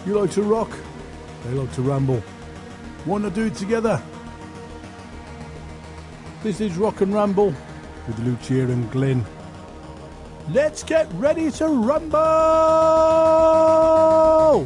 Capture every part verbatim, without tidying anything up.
You like to rock, they like to ramble. Want to do it together? This is Rock and Ramble with Lucia and Glenn. Let's get ready to rumble!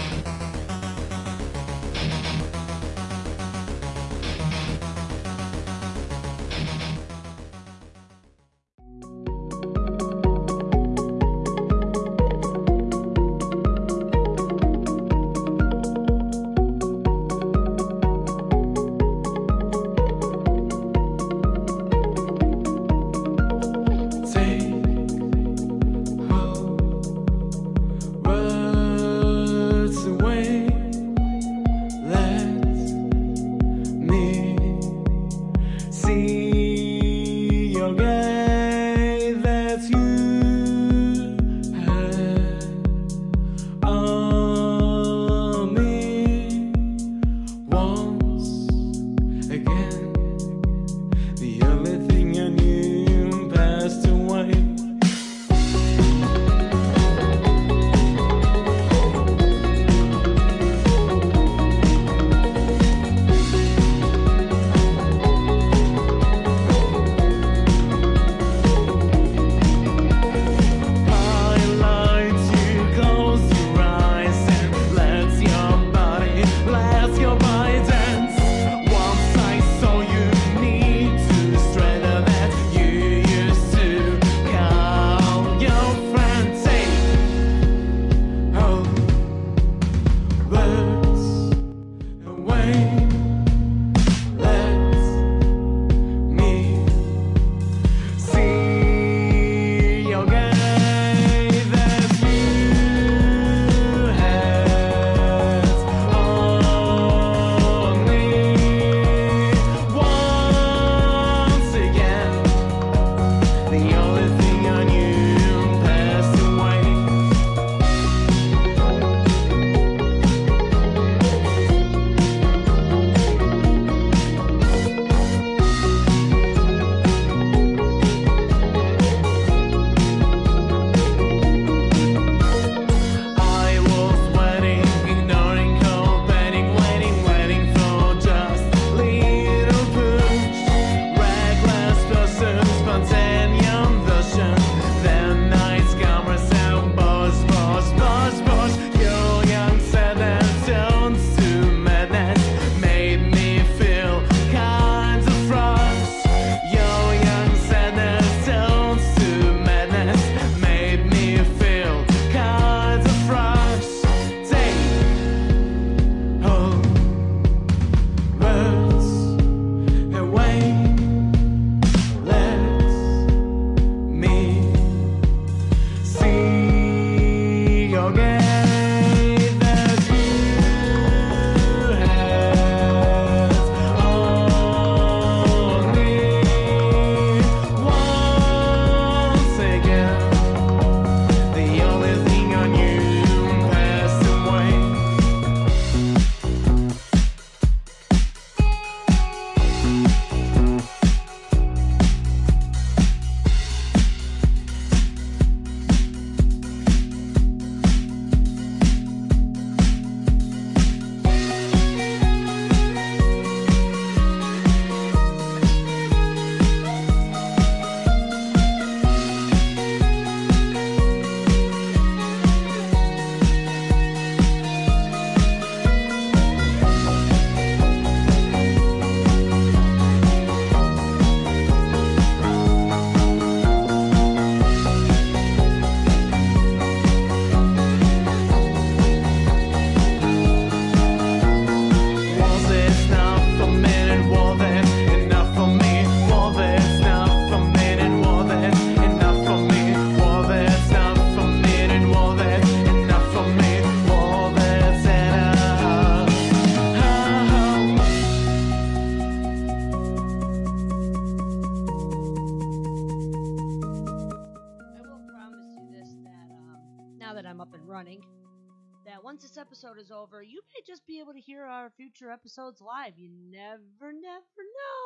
once this episode is over, you may just be able to hear our future episodes live. You never, never know.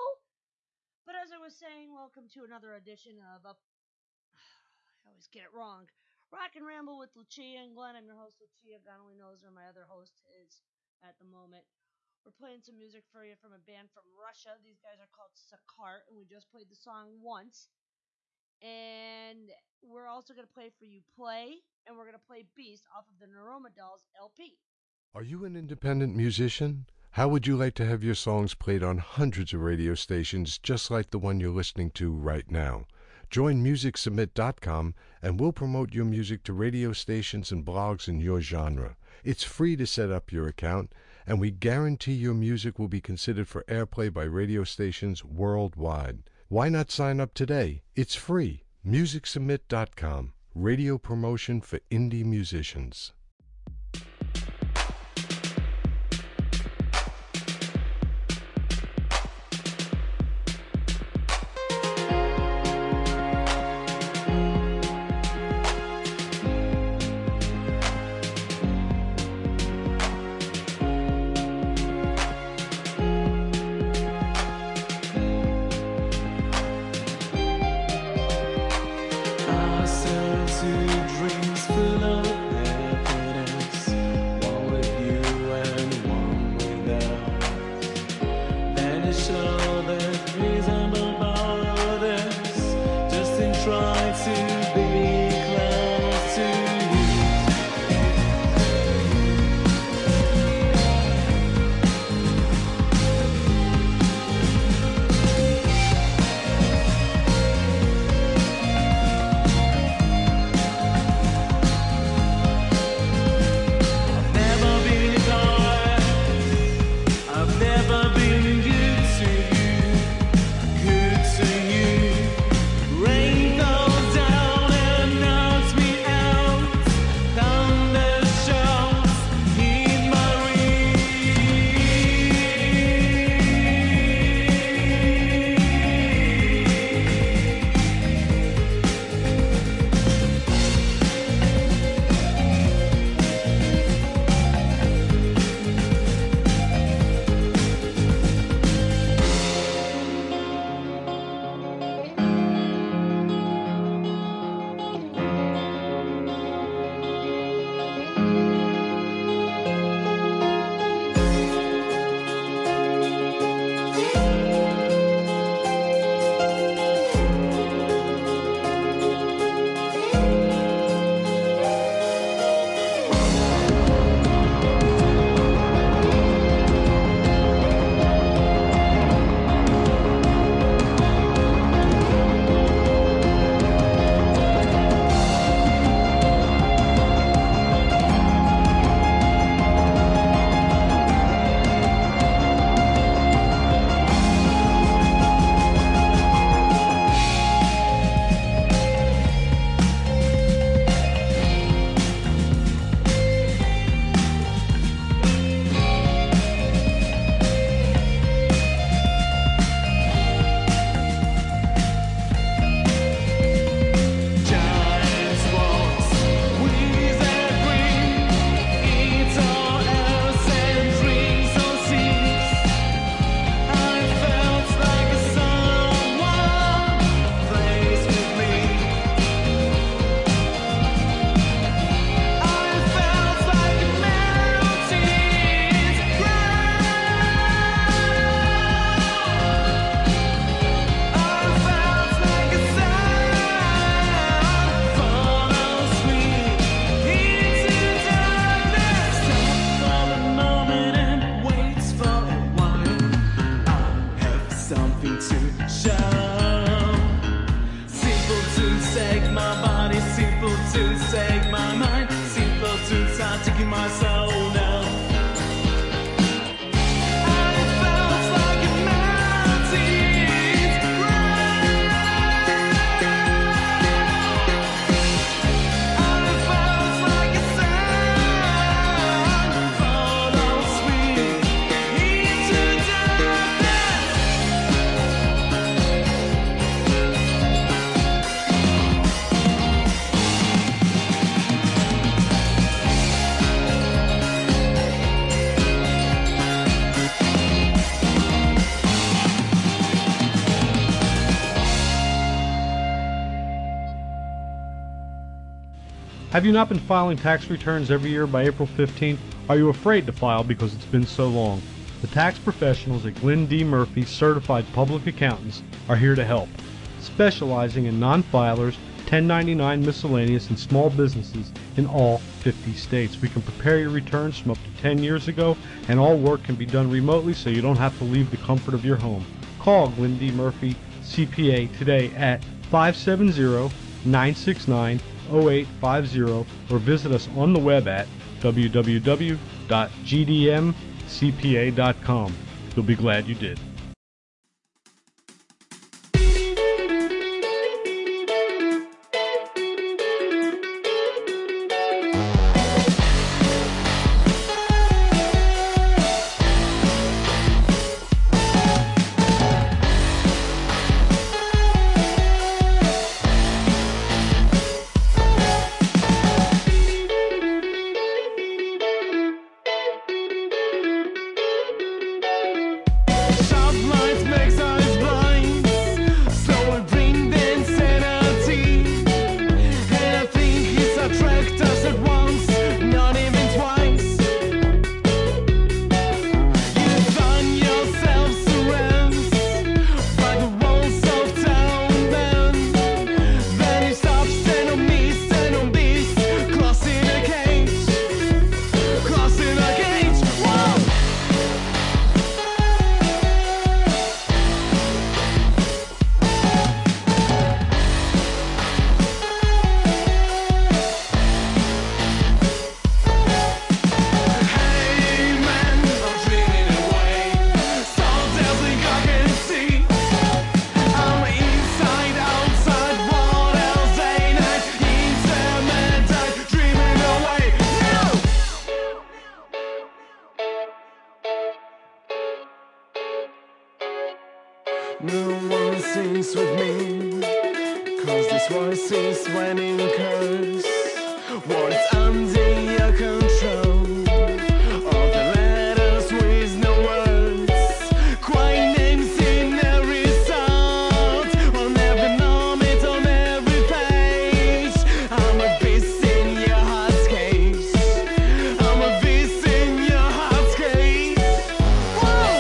But as I was saying, welcome to another edition of Up. I always get it wrong. Rock and Ramble with Lucia and Glenn. I'm your host, Lucia. God only knows where my other host is at the moment. We're playing some music for you from a band from Russia. These guys are called Sakart, and we just played the song once. And we're also going to play for you Play, and we're going to play Beast off of the Neuroma Dolls L P. Are you an independent musician? How would you like to have your songs played on hundreds of radio stations just like the one you're listening to right now? Join music submit dot com and we'll promote your music to radio stations and blogs in your genre. It's free to set up your account, and we guarantee your music will be considered for airplay by radio stations worldwide. Why not sign up today? It's free. music submit dot com. Radio promotion for indie musicians. Dreams full of happiness, one with you and one without. Banish all the reasonable borders, just in try to be close to you. Have you not been filing tax returns every year by April fifteenth? Are you afraid to file because it's been so long? The tax professionals at Glenn D. Murphy Certified Public Accountants are here to help. Specializing in non-filers, ten ninety-nine miscellaneous, and small businesses in all fifty states. We can prepare your returns from up to ten years ago, and all work can be done remotely so you don't have to leave the comfort of your home. Call Glenn D. Murphy C P A today at five seven zero, nine six nine, zero eight five zero or visit us on the web at w w w dot g d m c p a dot com. You'll be glad you did. No one sings with me, cause this voice is when in curse. Words under your control, all the letters with no words. Quiet names in every sound, on every moment, on every page. I'm a beast in your heart's cage. I'm a beast in your heart's cage. Whoa!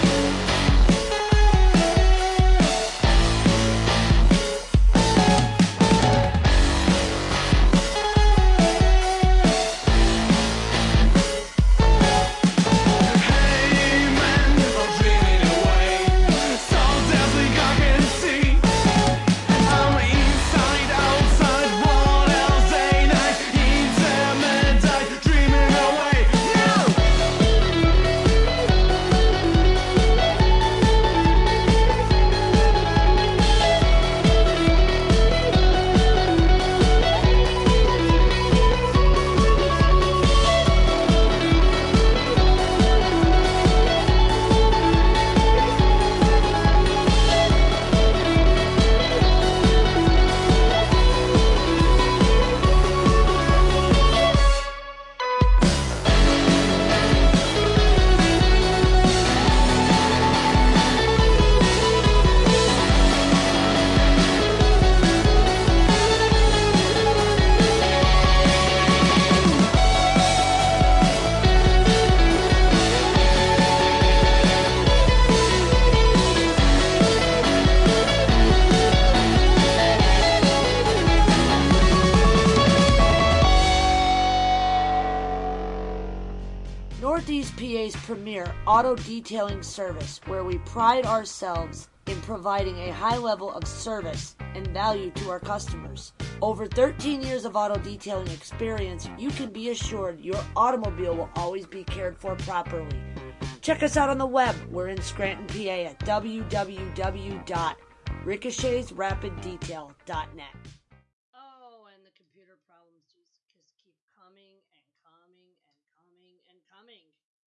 Northeast P A's premier auto detailing service, where we pride ourselves in providing a high level of service and value to our customers. Over thirteen years of auto detailing experience, you can be assured your automobile will always be cared for properly. Check us out on the web. We're in Scranton, P A at w w w dot ricochets rapid detail dot net. Oh, and the computer problems just, just keep coming and coming and coming and coming.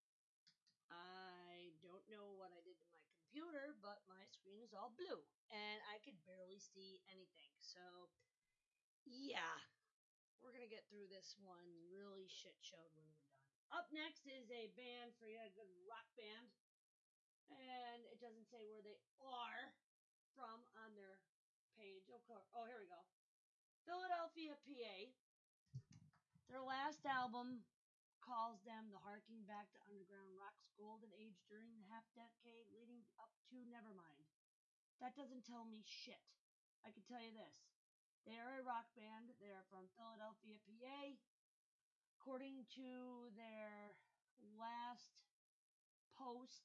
I don't know what I did to my computer, but my screen is all blue and I could barely see anything. So, yeah, we're going to get through this one really shit showed when we're done. Up next is a band for you, a good rock band. And it doesn't say where they are from on their page. Oh, oh here we go. Philadelphia, P A. Their last album calls them the harking back to underground rock's golden age during the half decade leading up to Nevermind. That doesn't tell me shit. I can tell you this. They are a rock band. They are from Philadelphia, P A. According to their last post,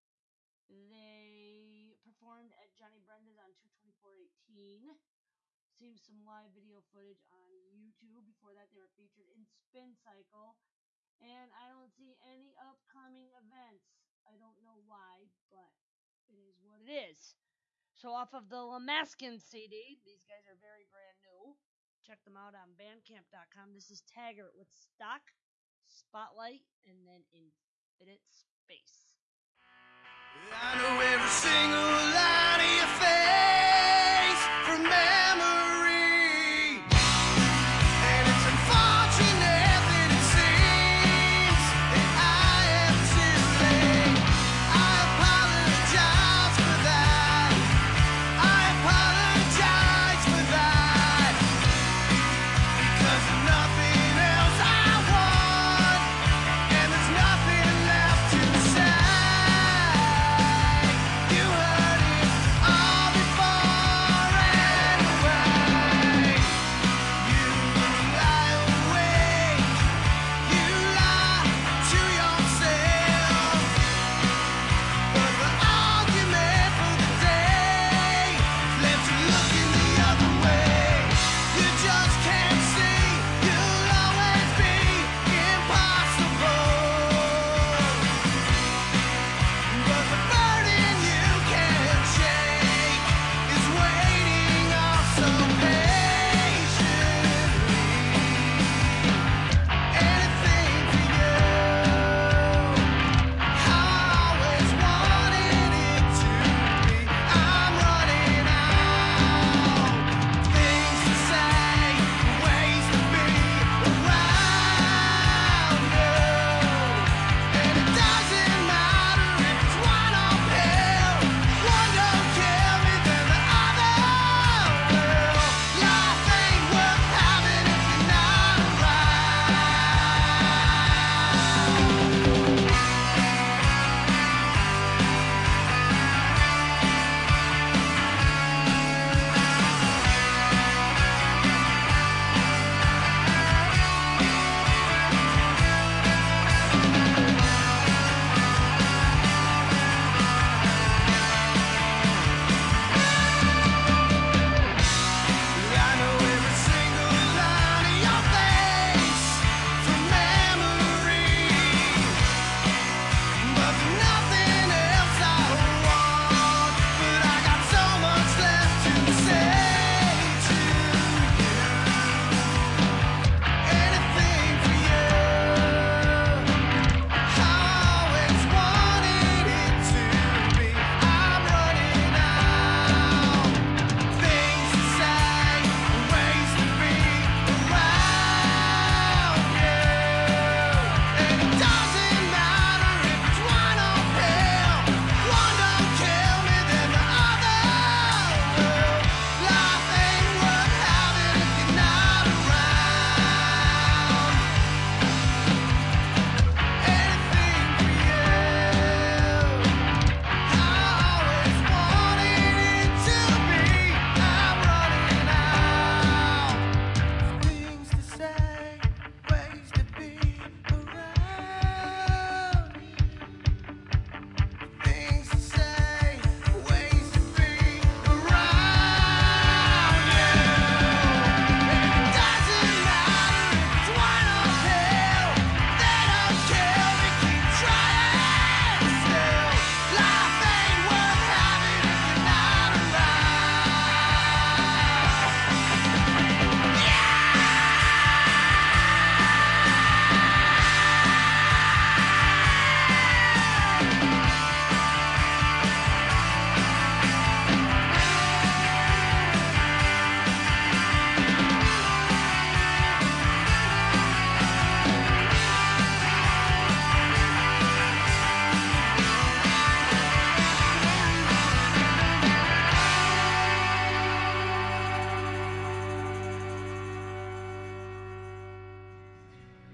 they performed at Johnny Brenda's on two twenty-four eighteen. Seen some live video footage on YouTube. Before that, they were featured in Spin Cycle. And I don't see any upcoming events. I don't know why, but it is what it is. So off of the Lamaskin C D, these guys are very brand new. Check them out on bandcamp dot com. This is Taggart with Stock, Spotlight, and then Infinite Space. I know every single line of your face from memory, and it's unfortunate that it seems that I am too late. I apologize for that. I apologize for that, because there's nothing else I want, and there's nothing left to say. You heard it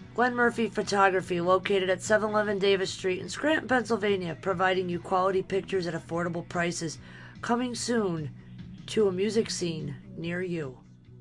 Glenn Murphy Photography, located at seven eleven Davis Street in Scranton, Pennsylvania, providing you quality pictures at affordable prices. Coming soon to a music scene near you.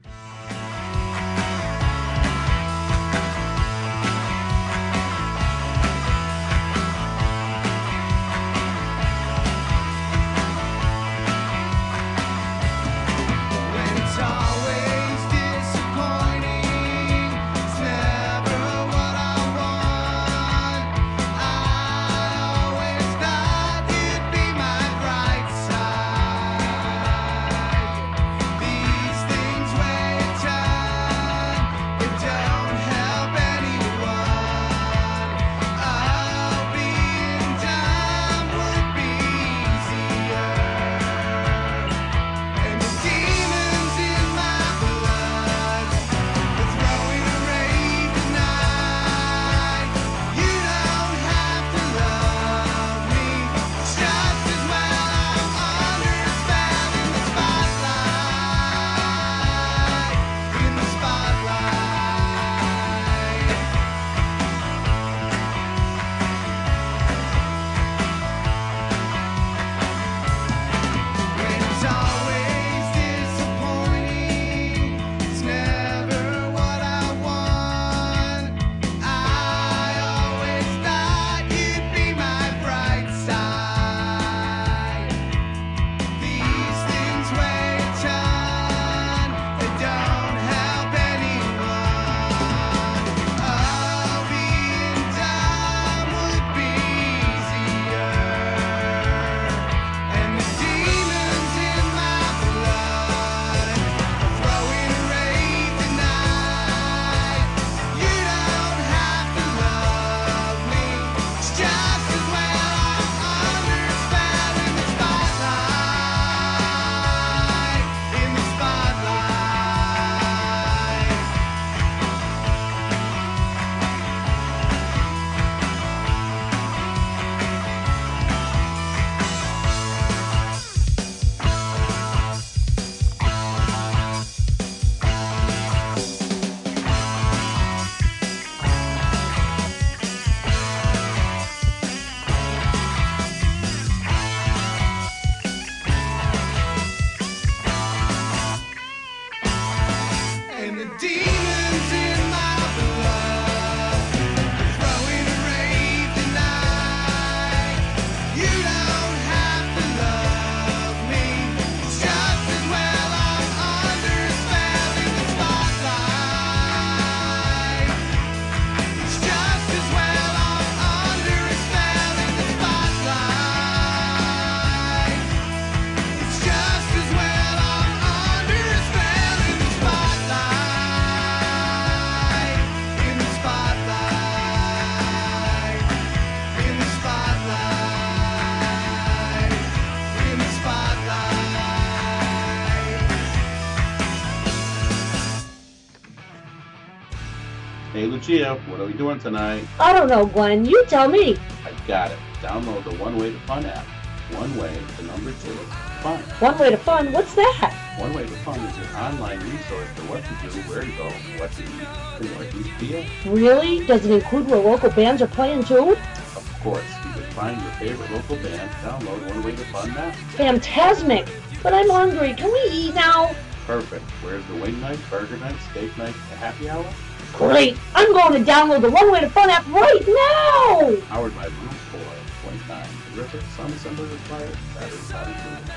Hey Lucia, what are we doing tonight? I don't know, Glenn. You tell me. I got it. Download the One Way to Fun app. One Way, the number two, fun. One Way to Fun? What's that? One Way to Fun is an online resource for what to do, where to go, what to eat in Northeast P A. Really? Does it include where local bands are playing too? Of course, you can find your favorite local band. Download One Way to Fun now. Fantastic! But I'm hungry. Can we eat now? Perfect. Where's the wing night, burger night, steak night, the happy hour? Great! I'm going to download the One Way to Fun app right now! Powered by Room four point nine. Terrific. Some assembly required. Batteries not included.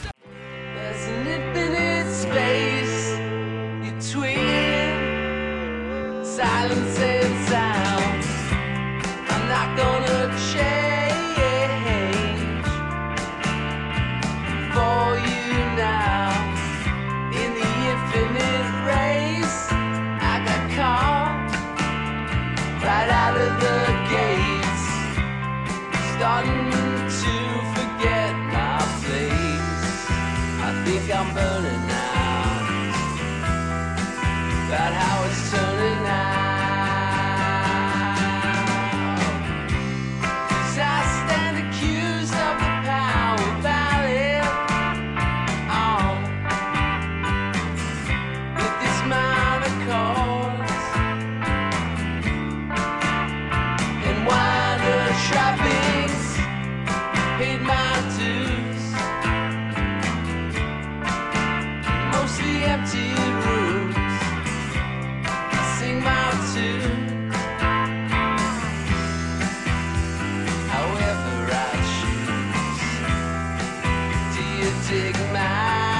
There's an infinite space between silence and sound. I'm not gonna change for you now. In the infinite race, I got caught right out of the gates, starting to forget my place. I think I'm burning out, about how it's turning out. empty rooms. Sing my tune. However I choose. Do you dig my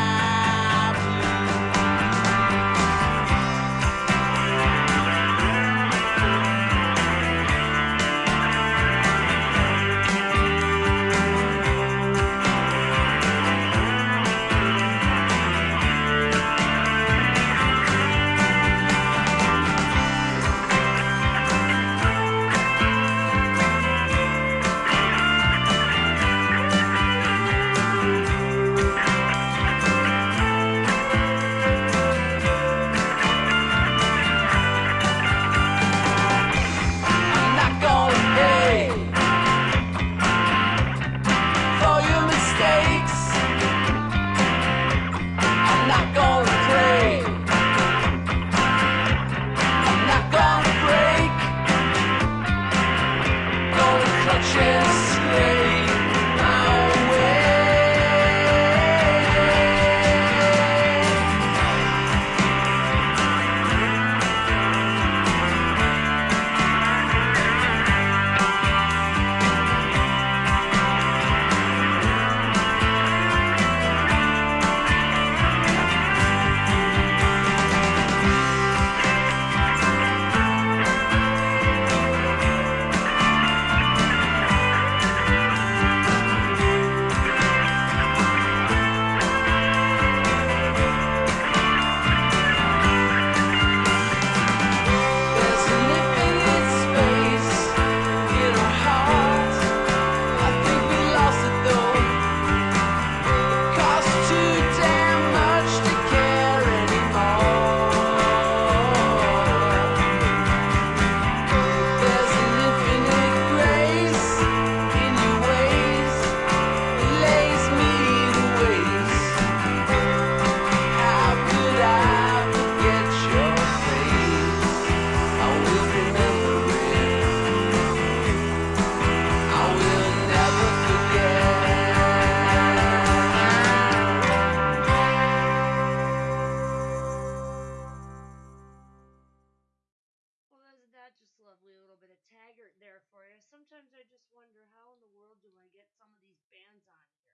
Sometimes I just wonder how in the world do I get some of these bands on here.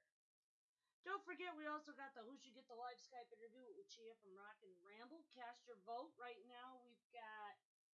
Don't forget, we also got the Who Should Get the Live Skype interview with Lucia from Rockin' Ramble. Cast your vote. Right now, we've got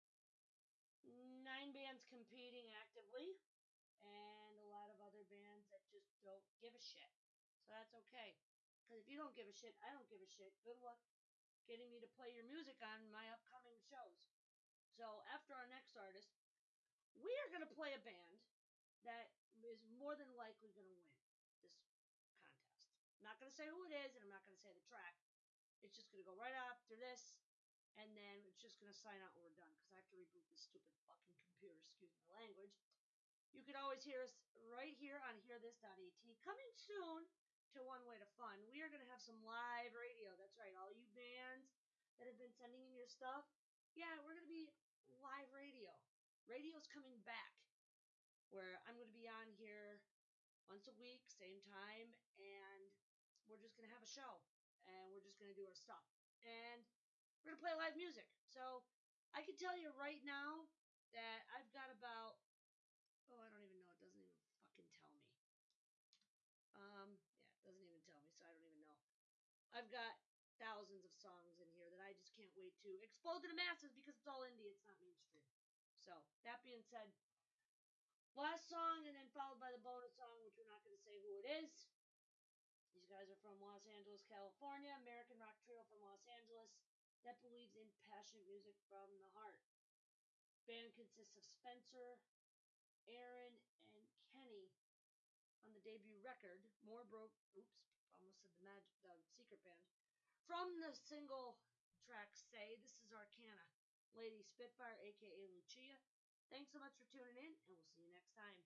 nine bands competing actively, and a lot of other bands that just don't give a shit. So that's okay. Because if you don't give a shit, I don't give a shit. Good luck getting me to play your music on my upcoming shows. So after our next artist, we are going to play a band that is more than likely going to win this contest. I'm not going to say who it is, and I'm not going to say the track. It's just going to go right after this, and then it's just going to sign out when we're done, because I have to reboot this stupid fucking computer, excuse my language. You can always hear us right here on hear this dot a t. Coming soon to One Way to Fun, we are going to have some live radio. That's right, all you bands that have been sending in your stuff, yeah, we're going to be live radio. Radio's coming back, where I'm going to be on here once a week, same time, and we're just going to have a show, and we're just going to do our stuff, and we're going to play live music. So I can tell you right now that I've got about, oh, I don't even know, it doesn't even fucking tell me. Um, yeah, it doesn't even tell me, so I don't even know. I've got thousands of songs in here that I just can't wait to explode to the masses, because it's all indie, it's not mainstream. So, that being said, last song, and then followed by the bonus song, which we're not going to say who it is. These guys are from Los Angeles, California, American rock trio from Los Angeles that believes in passionate music from the heart. Band consists of Spencer, Aaron, and Kenny on the debut record. More broke, oops, almost said the magic, the secret band. From the single track Say, this is Arcana. Lady Spitfire, aka Lucia. Thanks so much for tuning in, and we'll see you next time.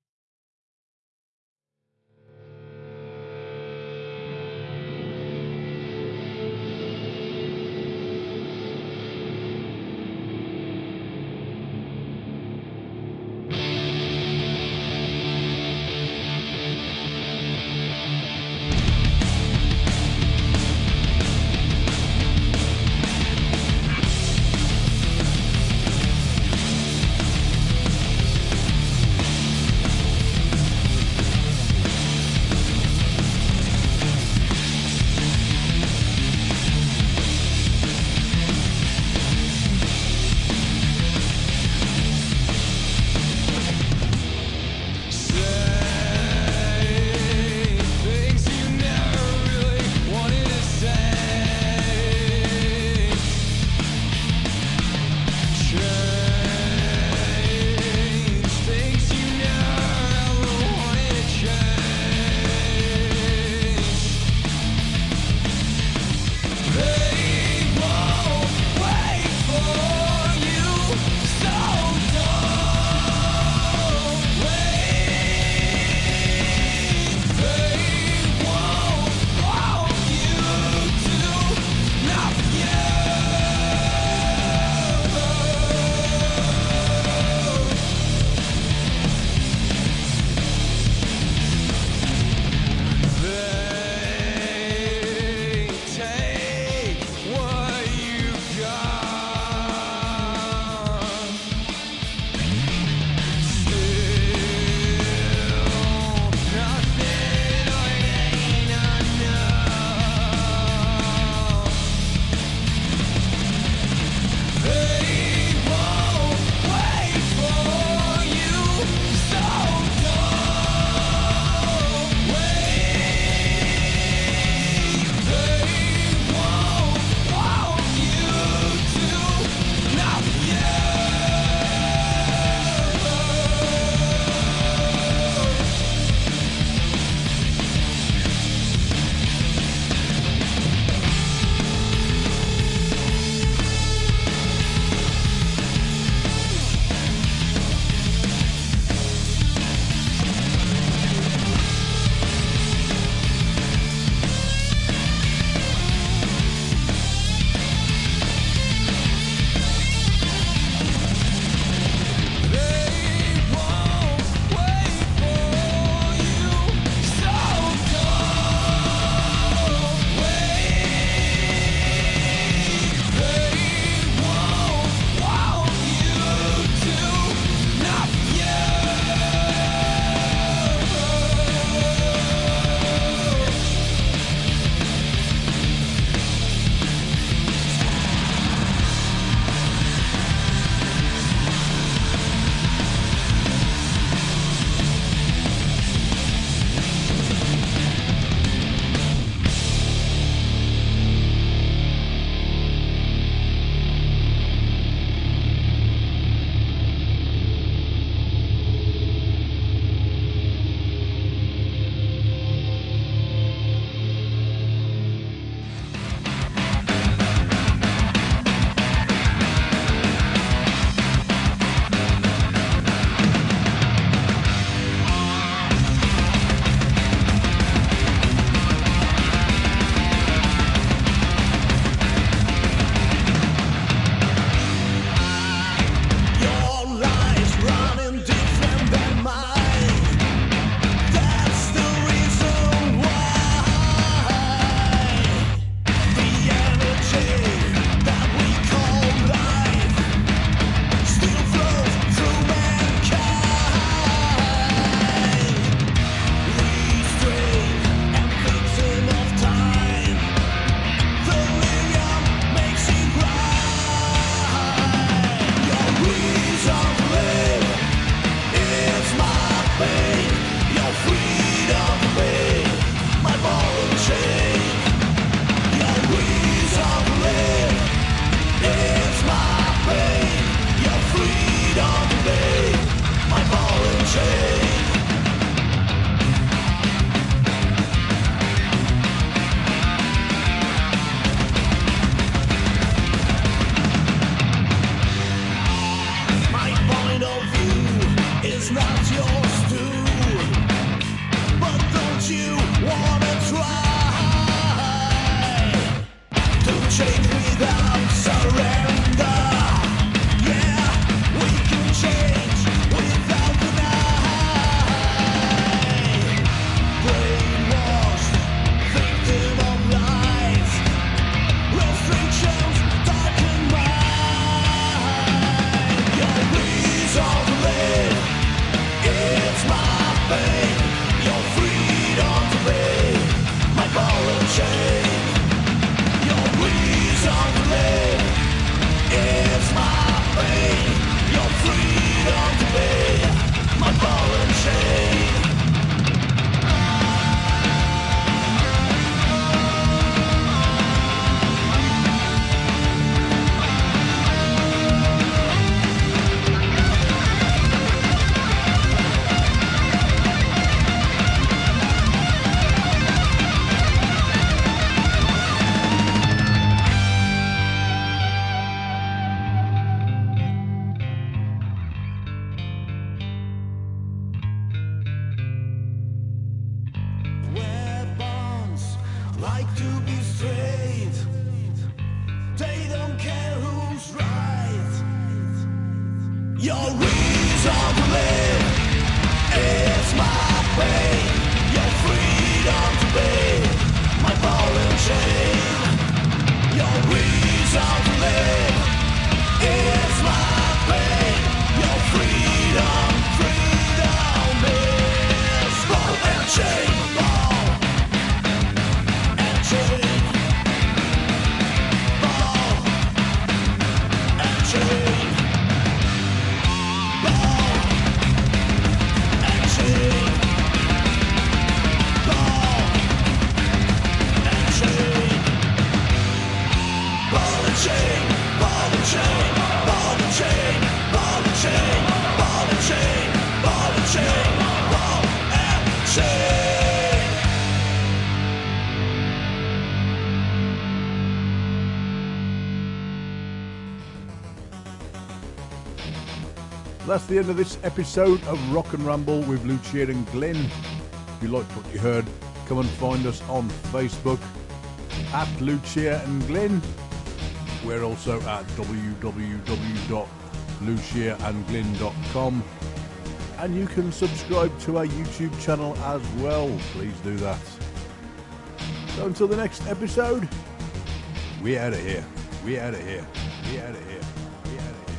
That's the end of this episode of Rock and Ramble with Lucia and Glenn. If you liked what you heard, come and find us on Facebook at Lucia and Glenn. We're also at w w w dot lucia and glenn dot com, and you can subscribe to our YouTube channel as well. Please do that. So until the next episode, we out of here. We out of here. We out of here. We out of here.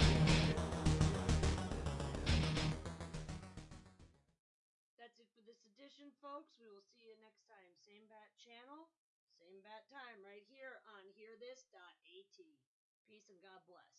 That's it for this edition, folks. We will see you next time. Same bat channel, same bat time, right here on hear this dot a t. Peace and God bless.